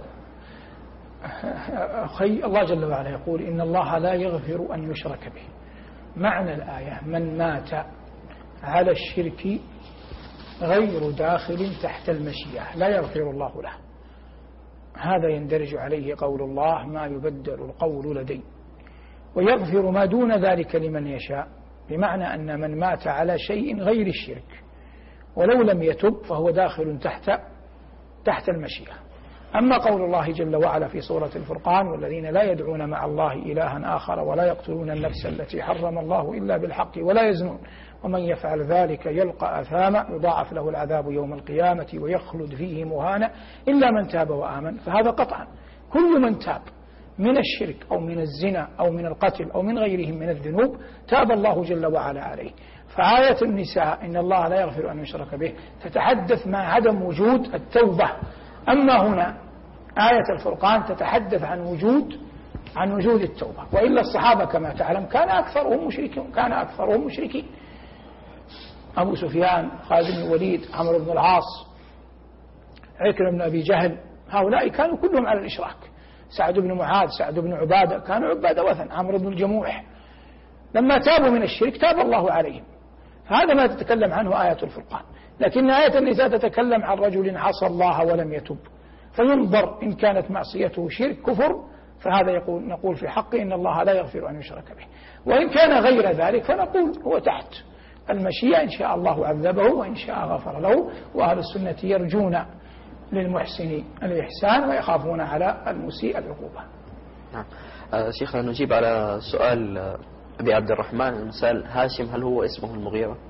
أخي الله جل وعلا يقول إن الله لا يغفر أن يشرك به. معنى الآية من مات على الشرك غير داخل تحت المشيئة لا يغفر الله له. هذا يندرج عليه قول الله ما يبدل القول لدي. ويغفر ما دون ذلك لمن يشاء، بمعنى أن من مات على شيء غير الشرك ولو لم يتب فهو داخل تحت تحت المشيئة. أما قول الله جل وعلا في سورة الفرقان والذين لا يدعون مع الله إلها آخر ولا يقتلون النفس التي حرم الله إلا بالحق ولا يزنون ومن يفعل ذلك يلقى أثاما يضاعف له العذاب يوم القيامة ويخلد فيه مهانا إلا من تاب وآمن. فهذا قطعا كل من تاب من الشرك أو من الزنا أو من القتل أو من غيرهم من الذنوب تاب الله جل وعلا عليه. فآية النساء إن الله لا يغفر أن يشرك به تتحدث مع عدم وجود التوبة. أما هنا آية الفرقان تتحدث عن وجود عن وجود التوبة، وإلا الصحابة كما تعلم كان أكثرهم مشركين كان أكثرهم مشركين أبو سفيان، خالد بن الوليد، عمرو بن العاص، عكرمة بن أبي جهل، هؤلاء كانوا كلهم على الإشراك. سعد بن معاذ، سعد بن عبادة كانوا عباد وثن، عمرو بن الجموح. لما تابوا من الشرك تاب الله عليهم. فهذا ما تتكلم عنه آية الفرقان. لكن آية النساء تتكلم عن رجل عصى الله ولم يتب، فينظر إن كانت معصيته شرك كفر فهذا يقول نقول في حقه إن الله لا يغفر أن يشرك به، وإن كان غير ذلك فنقول هو تحت المشيئة، إن شاء الله عذبه وإن شاء غفر له. وأهل السنة يرجون للمحسن الإحسان ويخافون على المسيء العقوبة. نعم. آه شيخنا نجيب على سؤال أبي عبد الرحمن المسأل هاشم هل هو اسمه المغيرة؟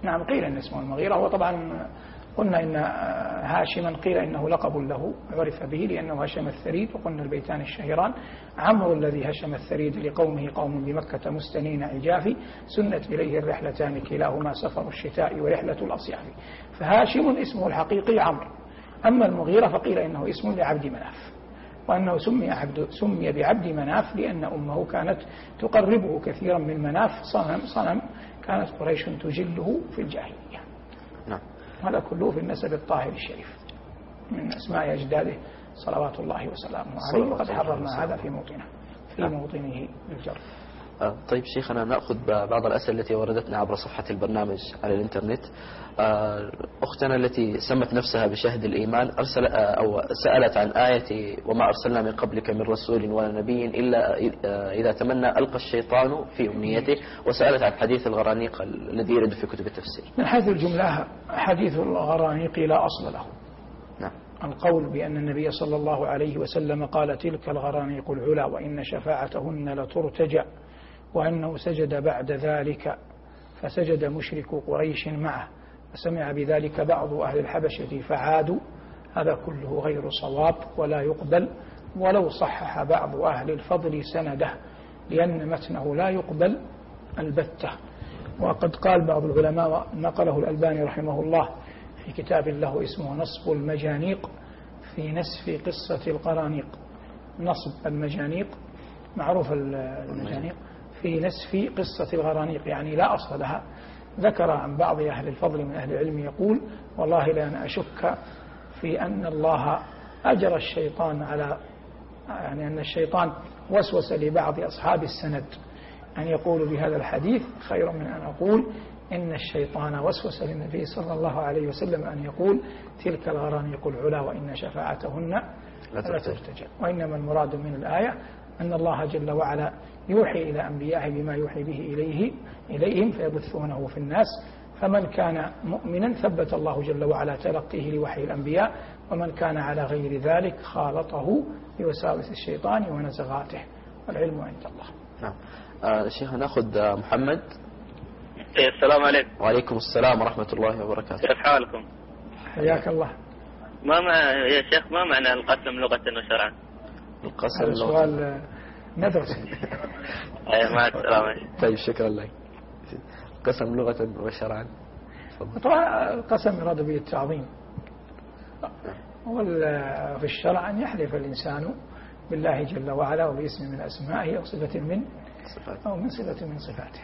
نعم قيل إن اسمه المغيرة. هو طبعا قلنا إن هاشما قيل إنه لقب له عرف به لأنه هشم الثريد، وقلنا البيتان الشهيران: عمرو الذي هشم الثريد لقومه قوم بمكة مستنين عجاف، سنت إليه الرحلتان كلاهما سفر الشتاء ورحلة الأصياف. فهاشم اسمه الحقيقي عمرو. أما المغيرة فقيل إنه اسم لعبد مناف، وأنه سمي, عبد سمي بعبد مناف لأن أمه كانت تقربه كثيرا من مناف، صنم, صنم كانت قريش تجله في الجاهلية. نعم. هذا كله في النسب الطاهر الشريف من أسماء أجداده صلوات الله وسلامه عليه، وقد حررنا هذا في موطنه في نعم. موطنه للجر. آه طيب شيخنا، نأخذ بعض الأسئلة التي وردتنا عبر صفحة البرنامج على الإنترنت. آه أختنا التي سمت نفسها بشهد الإيمان أرسل آه أو سألت عن آية: وما أرسلنا من قبلك من رسول ولا نبي إلا آه إذا تمنى ألقى الشيطان في أمنيته، وسألت عن حديث الغرانيق الذي يرد في كتب التفسير. من حيث الجملة حديث الغرانيق لا أصل له. نعم. القول بأن النبي صلى الله عليه وسلم قال: تلك الغرانيق العلا وإن شفاعتهن لترتجى، وأنه سجد بعد ذلك فسجد مشرك قريش معه، فسمع بذلك بعض أهل الحبشة فعادوا، هذا كله غير صواب ولا يقبل، ولو صحح بعض أهل الفضل سنده، لأن متنه لا يقبل البتة. وقد قال بعض العلماء، نقله الألباني رحمه الله في كتاب له اسمه نصب المجانيق في نسف قصة القرانيق. نصب المجانيق، معروف المجانيق، في نسف قصة الغرانيق، يعني لا أصل لها. ذكر عن بعض أهل الفضل من أهل العلم يقول: والله لا أشك في أن الله أجرى الشيطان على، يعني أن الشيطان وسوس لبعض أصحاب السند أن يقولوا بهذا الحديث خير من أن أقول إن الشيطان وسوس للنبي صلى الله عليه وسلم أن يقول: تلك الغرانيق العلا وإن شفاعتهن لا ترتجى. وإنما المراد من الآية أن الله جل وعلا يوحي إلى أنبيائه بما يوحي به إليه إليهم فيبثونه في الناس، فمن كان مؤمنا ثبت الله جل وعلا تلقيه لوحي الأنبياء، ومن كان على غير ذلك خالطه بوساوس الشيطان ونزغاته، والعلم عند الله. نعم. آه شيخ، نأخذ آه محمد. السلام عليكم. وعليكم السلام ورحمة الله وبركاته. كيف حالكم؟ حياك الله. ما مع... يا شيخ، ما معنى القسم لغة وشرعا؟ القسم لغة سؤال مدرسي. أي مع السلامة. طيب شكرا لك. قسم لغة وشرعا. طبعا القسم يراد به التعظيم، وفي الشرع أن يحلف الإنسان بالله جل وعلا وباسم من أسمائه أو صفة من أو من صفة من صفاته.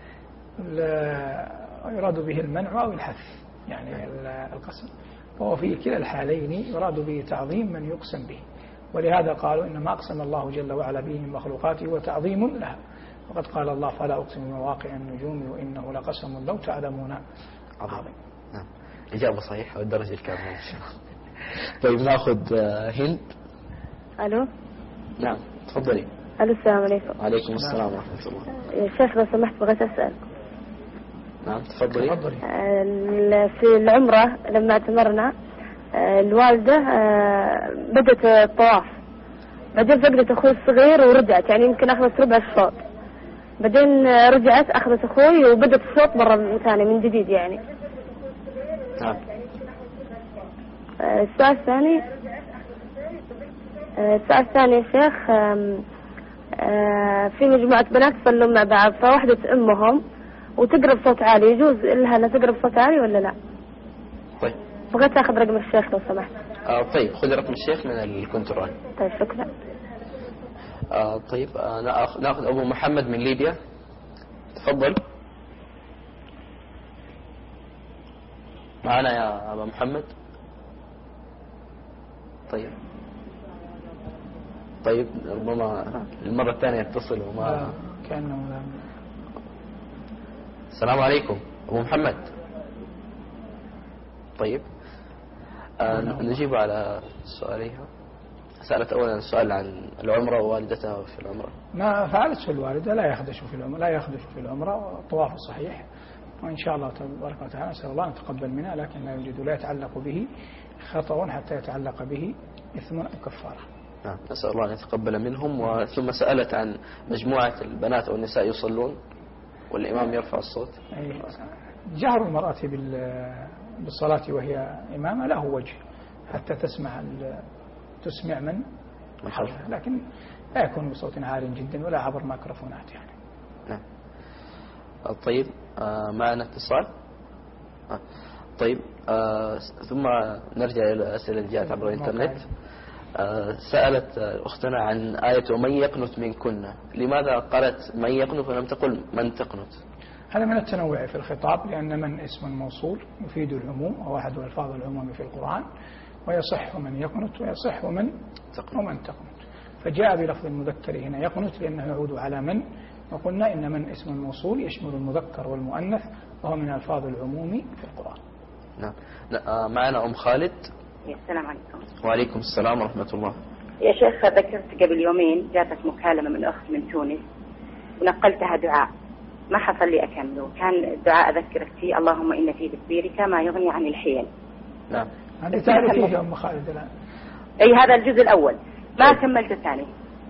يراد به المنع أو الحث، يعني القسم، وهو في كلا الحالين يراد به تعظيم من يقسم به. ولهذا قالوا إنما أقسم الله جل وعلا به من مخلوقاته وتعظيم لها، وقد قال الله: فلا أقسم بمواقع النجوم وإنه لقسم لو تعلمون عظيم. نعم، إجابة صحيحة والدرجة الكاملة إن شاء الله. طيب نأخذ هند. ألو. نعم تفضلي. ألو، السلام عليكم. وعليكم السلام ورحمة الله. يا شيخ لو سمحت بغيت أسأل. نعم تفضلي. في العمرة لما اعتمرنا الوالدة بدت الطواف، بعدين فقدت أخوي الصغير ورجعت، يعني يمكن أخذت ربع الشوط، بعدين رجعت أخذت أخوي وبدت الشوط مرة ثانية من جديد يعني. نعم. السؤال الثاني السؤال الثاني يا شيخ، في مجموعة بنات يصلون مع بعض، فواحدة أمهم وتقرب صوت عالي، يجوز لها أنها تقرب صوت عالي ولا لا؟ طيب بغيت أخذ رقم الشيخ لو سمحت. آه طيب خذ رقم الشيخ من الكنترول. طيب شكرا. آه طيب آه نأخذ أبو محمد من ليبيا، تفضل معنا يا أبو محمد. طيب طيب ربما المرة الثانية يتصل وما كأنه لا. السلام عليكم أبو محمد. طيب آه نجيب على سؤاليها. سألت أولا السؤال عن العمرة ووالدتها في العمرة. ما فعلت الوالدة لا يخدش في العمرة، لا يخدش في العمرة، طواف صحيح، وإن شاء الله تبارك وتعالى نسأل الله أن يتقبل منها، لكن لا يوجد لا يتعلق به خطأ حتى يتعلق به إثم أو كفارة. نعم نسأل الله أن يتقبل منهم. وثم سألت عن مجموعة البنات أو النساء يصلون والإمام يرفع الصوت. أي جهر المرأة بالصلاة وهي إمامة له وجه حتى تسمع تسمع من حولها، لكن لا يكون بصوت عال جدا ولا عبر ميكروفونات يعني. نعم. طيب آه معنا اتصال. آه طيب آه ثم نرجع إلى الأسئلة اللي جاءت عبر الإنترنت. آه سألت أختنا عن آية ومن يقنت منكن، لماذا قالت من يقنت ولم تقل من تقنت؟ هذا من التنوع في الخطاب، لأن من اسم موصول يفيد العموم وهو أحد ألفاظ العموم في القرآن، ويصح من يقنت ويصح ومن ومن تقنت، فجاء بلفظ المذكر هنا يقنت لأنه يعود على من، وقلنا إن من اسم الموصول يشمل المذكر والمؤنث وهو من ألفاظ العموم في القرآن. نعم. معنا أم خالد. السلام عليكم. وعليكم السلام ورحمة الله. يا شيخ ذكرت قبل يومين جاتك مكالمة من أخت من تونس ونقلتها دعاء ما حصل لي أكمله، كان الدعاء أذكرك فيه اللهم إن في تدبيرك ما يغني عن الحيل. نعم. هذا تعرفيه يا أم خالد الآن. أي هذا الجزء الأول ما كملت الثاني.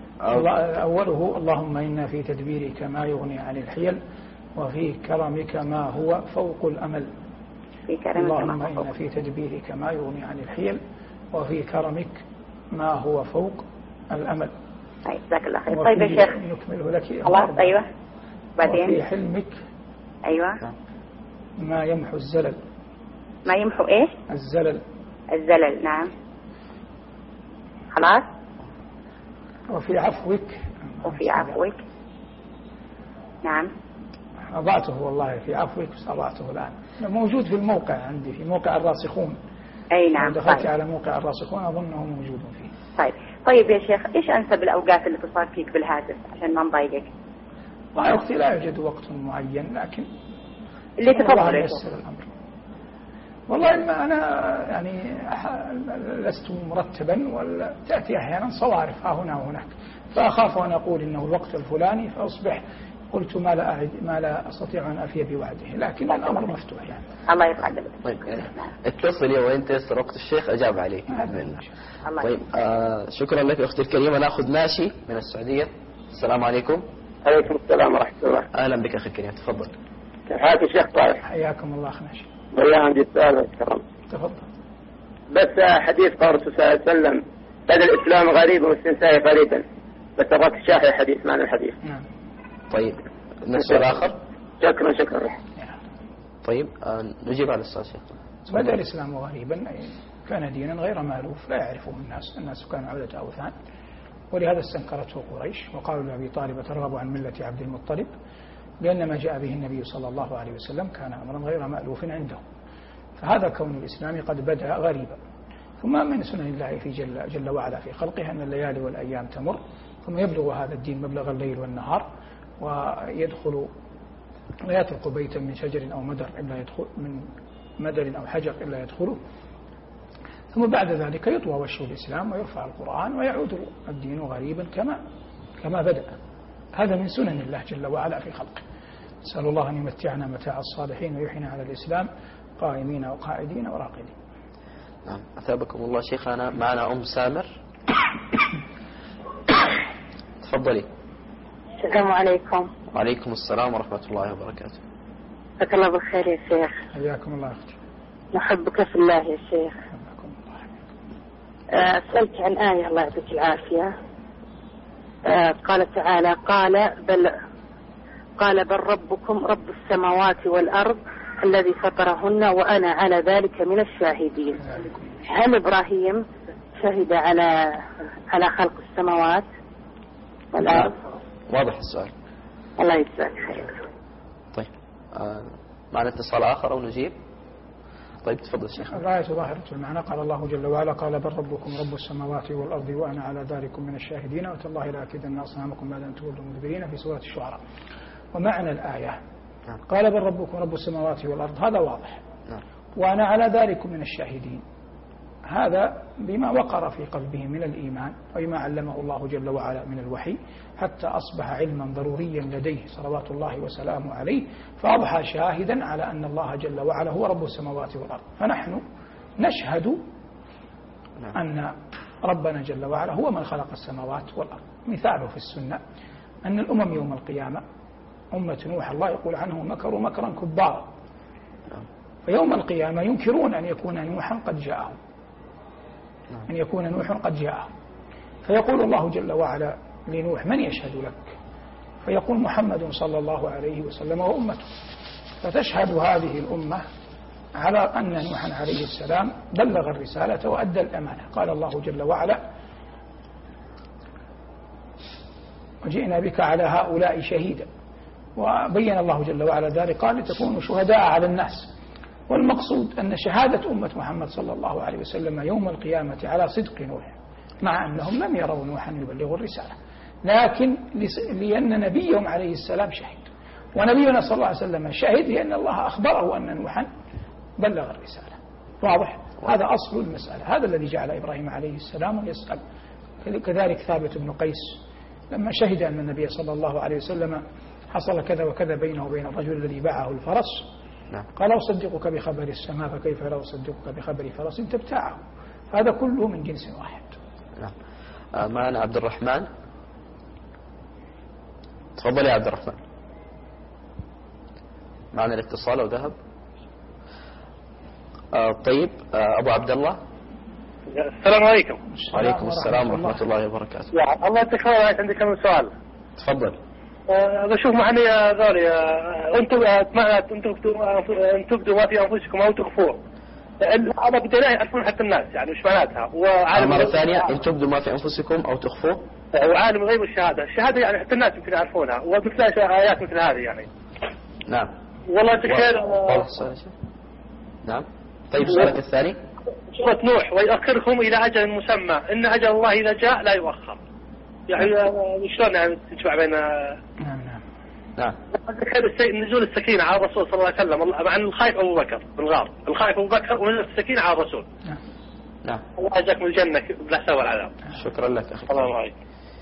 أوله اللهم إن في تدبيرك ما يغني عن الحيل وفي كرمك ما هو فوق الأمل. في كرمك اللهم ما هو إن في تدبيرك ما يغني عن الحيل وفي كرمك ما هو فوق الأمل. طيب جزاك الله خير. طيب يا شيخ نكمله لك. خلاص أيوة. بعدين وفي حلمك أيوة ما يمحو الزلل. ما يمحو إيه؟ الزلل. الزلل نعم. خلاص. وفي عفوك. وفي عفوك نعم. أضعته والله في عفوك بس أضعته الآن موجود في الموقع عندي في موقع الراسخون. أي نعم. دخلت طيب. على موقع الراسخون أظنه موجود فيه. طيب طيب يا شيخ إيش أنسب الأوقات اللي تصار فيك بالهاتف عشان ما نضايقك؟ وقتي لا يوجد وقت معين لكن اللي تفضل يسر الأمر. والله ما أنا يعني لست مرتبا ولا تأتي أحيانا صوارف ها هنا وهناك فأخاف أن أقول إنه الوقت الفلاني فأصبح قلت ما لا أعد ما لا أستطيع أن أفي بوعده، لكن الأمر مفتوح يعني. الله يسعدك. طيب اتصلي وين تيسر وقت الشيخ أجاب عليك بإذن الله. طيب آه شكرا لك أختي الكريمة. نأخذ ناشي من السعودية. السلام عليكم. عليكم السلام ورحمة الله. أهلا بك أخي الكريم تفضل. كيف حالك الشيخ طارق؟ حياكم الله أخ ناشي. والله عندي سؤال الكرام. تفضل. بس حديث قال الرسول صلى الله عليه وسلم بدأ الإسلام غريبا واستنساء غريبا، بس أبغاك تشرح الحديث معنى الحديث. نعم. طيب السؤال آخر. شكرا شكرا. طيب آه نجيب على السؤال شيخ. بدأ الإسلام غريبا كان دينا غير مألوف لا يعرفه الناس، الناس كانوا عبدة أوثان، ولهذا استنكرته قريش وقالوا لأبي طالب ترغب عن ملة عبد المطلب، لأن ما جاء به النبي صلى الله عليه وسلم كان أمرا غير مألوف عنده. فهذا كون الإسلام قد بدأ غريبا. ثم من سنن الله في جل, جل وعلا في خلقه أن الليالي والأيام تمر ثم يبلغ هذا الدين مبلغ الليل والنهار ويدخل ويترك بيتا من شجر أو مدر إلا يدخل من مدر أو حجر إلا يدخله، ثم بعد ذلك يطوى وشه الإسلام ويرفع القرآن ويعود الدين غريبا كما كما بدأ. هذا من سنن الله جل وعلا في خلقه. نسأل الله أن يمتعنا متاع الصالحين ويحيينا على الإسلام قائمين وقاعدين وراقدين. نعم أثابكم الله شيخنا. معنا أم سامر. تفضلي. السلام عليكم. وعليكم السلام ورحمة الله وبركاته. جزاك الله بالخير يا شيخ. حياكم الله أختي. نحبك في الله يا شيخ. أسألك عن آية الله يعطيك العافية. قال تعالى قال بل قال بل ربكم رب السماوات والأرض الذي فطرهن وأنا على ذلك من الشاهدين. هل إبراهيم شهد على على خلق السماوات والأرض؟ واضح السؤال. الله يجزاك خير. طيب آه معنا اتصال آخر أو نجيب؟ طيب تفضل شيخ. الآية ظاهرة المعنى. قال الله جل وعلا قال بل ربكم رب السماوات والأرض وأنا على ذلك من الشاهدين وتالله لأكيدن أصنامكم بعد أن تولوا مدبرين في سورة الشعراء. ومعنى الآية قال بل ربكم رب السماوات والأرض هذا واضح. وأنا على ذلك من الشاهدين هذا بما وقر في قلبه من الإيمان وبما علمه الله جل وعلا من الوحي حتى أصبح علما ضروريا لديه صلوات الله وسلامه عليه، فأضحى شاهدا على أن الله جل وعلا هو رب السماوات والأرض. فنحن نشهد أن ربنا جل وعلا هو من خلق السماوات والأرض. مثاله في السنة أن الأمم يوم القيامة أمة نوح الله يقول عنه مكروا مكرا كبارا، فيوم القيامة ينكرون أن يكون نوحا قد جاءهم أن يكون نوح قد جاءهم فيقول الله جل وعلا لنوح: من يشهد لك؟ فيقول: محمد صلى الله عليه وسلم وأمته. فتشهد هذه الأمة على أن نوحا عليه السلام بلغ الرسالة وأدى الأمانة. قال الله جل وعلا: وجئنا بك على هؤلاء شهيدا. وبين الله جل وعلا ذلك قال: لتكونوا شهداء على الناس. والمقصود أن شهادة أمة محمد صلى الله عليه وسلم يوم القيامة على صدق نوح، مع أنهم لم يروا نوحا يبلغ الرسالة، لكن لأن نبيهم عليه السلام شهد، ونبينا صلى الله عليه وسلم شهد لأن الله أخبره أن نوحا بلغ الرسالة. واضح؟ هذا أصل المسألة. هذا الذي جعل إبراهيم عليه السلام يسأل. كذلك ثابت بن قيس لما شهد أن النبي صلى الله عليه وسلم حصل كذا وكذا بينه وبين الرجل الذي باعه الفرس، قال: أصدقك بخبر السماء فكيف لا أصدقك بخبر فرس تبتاعه. هذا كله من جنس واحد. نعم. آه معنا عبد الرحمن. تفضل يا عبد الرحمن. معنا الاتصال وذهب. آه طيب. آه أبو عبد الله. السلام عليكم. وعليكم السلام ورحمة الله وبركاته. يا الله يعطيك العافية. عندي كم سؤال. تفضل. أه بشوف معنا يا ذولي أه انتم انتم تبدوا ما في انفسكم او تخفوه. هذا بدنا يعرفون حتى الناس يعني وش معناتها. وعالم مرة ثانية: ان تبدوا ما في انفسكم او تخفوه. وعالم الغيب والشهادة. الشهادة يعني حتى الناس يمكن يعرفونها، ومثل آيات مثل هذه يعني. نعم. والله تخيل. و... نعم. طيب سؤالك الثاني. سورة نوح: ويؤخركم إلى أجل مسمى إن أجل الله إذا جاء لا يؤخر. يعني شلون يعني تجمع بين. نعم نعم نعم. تخيل نزول السكينة على الرسول صلى الله عليه وسلم، مع أن الخائف أبو بكر بالغار، الخائف أبو بكر ونزل السكينة على الرسول. نعم. نعم. الله يجزاك من الجنة بلا سوى العذاب. شكرا لك أخي. الله عليك.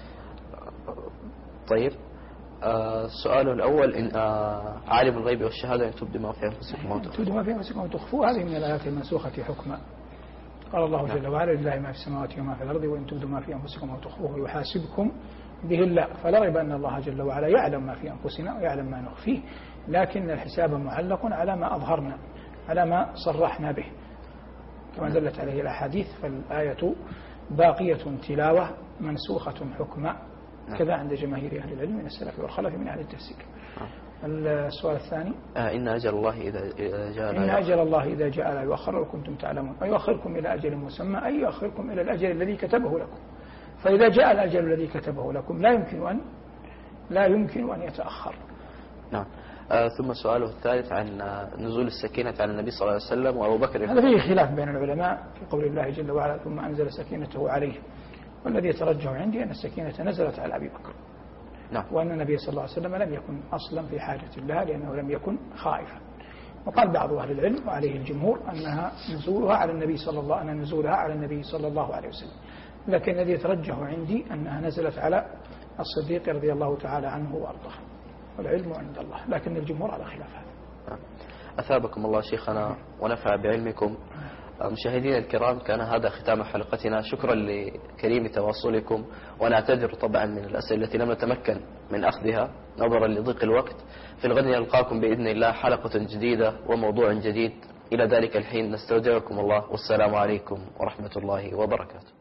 طيب. آه سؤاله الأول: إن آه عالم الغيب والشهادة إن تبدوا ما في أنفسكم أو تخفوه. تبدوا ما في أنفسكم أو تخفوه، هذه من الآيات المنسوخة حكما. قال الله جل وعلا: لله ما في السماوات وما في الأرض وإن تبدوا ما في أنفسكم أو تخفوه يحاسبكم به الله. فلا ريب أن الله جل وعلا يعلم ما في أنفسنا ويعلم ما نخفيه، لكن الحساب معلق على ما أظهرنا، على ما صرحنا به كما دلت عليه الأحاديث. فالآية باقية تلاوة منسوخة حكما، كذا عند جماهير أهل العلم من السلف والخلف من أهل التفسير. السؤال الثاني: آه إن أجل الله إذا جاء إن أجل الله إذا جاء لا يؤخر لو كنتم تعلمون. أيؤخركم إلى أجل مسمى، أي يؤخركم إلى الأجل الذي كتبه لكم. فإذا جاء الأجل الذي كتبه لكم لا يمكن أن لا يمكن أن يتأخر. نعم. آه ثم سؤاله الثالث عن نزول السكينة على النبي صلى الله عليه وسلم وأبو بكر. هذا فيه خلاف بين العلماء في قول الله جل وعلا: ثم أنزل سكينته عليه. والذي يترجح عندي أن السكينة نزلت على أبي بكر. نعم. وأن النبي صلى الله عليه وسلم لم يكن أصلا في حاجة لها لأنه لم يكن خائفا. وقال بعض أهل العلم وعليه الجمهور أنها نزولها على النبي صلى الله أن نزولها على النبي صلى الله عليه وسلم، لكن الذي يترجح عندي أنها نزلت على الصديق رضي الله تعالى عنه وأرضاه، والعلم عند الله، لكن الجمهور على خلاف هذا. أثابكم الله شيخنا ونفع بعلمكم. مشاهدينا الكرام، كان هذا ختام حلقتنا. شكرا لكريم تواصلكم، ونعتذر طبعا من الأسئلة التي لم نتمكن من أخذها نظرا لضيق الوقت. في الغد نلقاكم بإذن الله حلقة جديدة وموضوع جديد. إلى ذلك الحين نستودعكم الله، والسلام عليكم ورحمة الله وبركاته.